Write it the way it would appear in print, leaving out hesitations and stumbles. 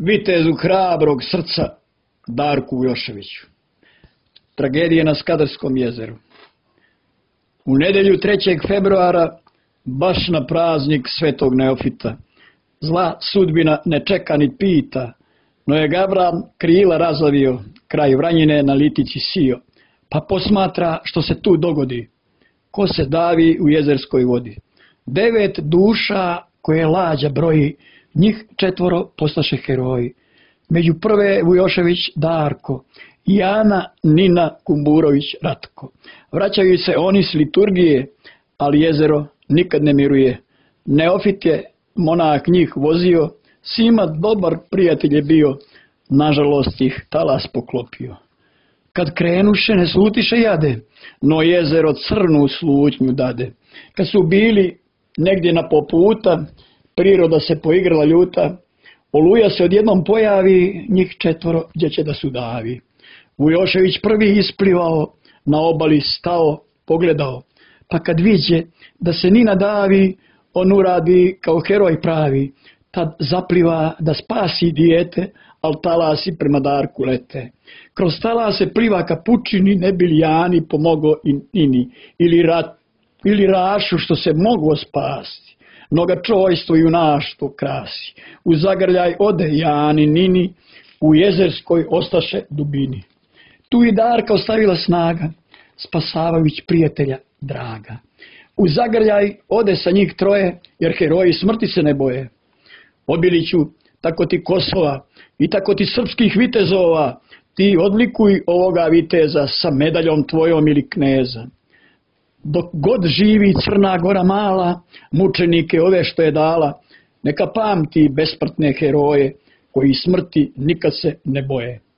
Vitezu hrabrog srca Darku Vujoševiću. Tragedije na Skadarskom jezeru. U nedjelju 3. februara, baš na praznik Svetog Neofita, zla sudbina ne čeka ni pita, no je Gabran krila razlavio, kraj Vranjine na litici sio, pa posmatra što se tu dogodi, ko se davi u jezerskoj vodi. 9 duša koje lađa broji, njih 4 postaše heroji. Među prve Vujošević Darko i Ana Nina Kumburović Ratko. Vraćaju se oni s liturgije, ali jezero nikad ne miruje. Neofit je monak njih vozio, svima dobar prijatelj je bio, nažalost ih talas poklopio. Kad krenuše ne slutiše jade, no jezero crnu slutnju dade. Kad su bili negdje na poputa, priroda se poigrala ljuta, oluja se odjednom pojavi, njih 4 gdje će da sudavi. Vujošević prvi isplivao, na obali stao, pogledao, pa kad viđe da se Nina davi, on uradi kao heroj pravi, tad zapliva da spasi dijete, al talasi prema Darku lete. Kroz talase pliva kapučini, ne bi li Jani pomogo i Nini, ili Rašu što se moglo spasti, no ga čojstvo i junaštvo krasi. U zagrljaj ode Jani Nini, u jezerskoj ostaše dubini. Tu i Darka ostavila snaga, spasavajuć prijatelja draga. U zagrljaj ode sa njih 3, jer heroji smrti se ne boje. Obiliću, tako ti Kosova i tako ti srpskih vitezova, ti odlikuj ovoga viteza sa medaljom tvojom ili kneza. Dok god živi Crna Gora mala, mučenike ove što je dala, neka pamti besmrtne heroje, koji smrti nikad se ne boje.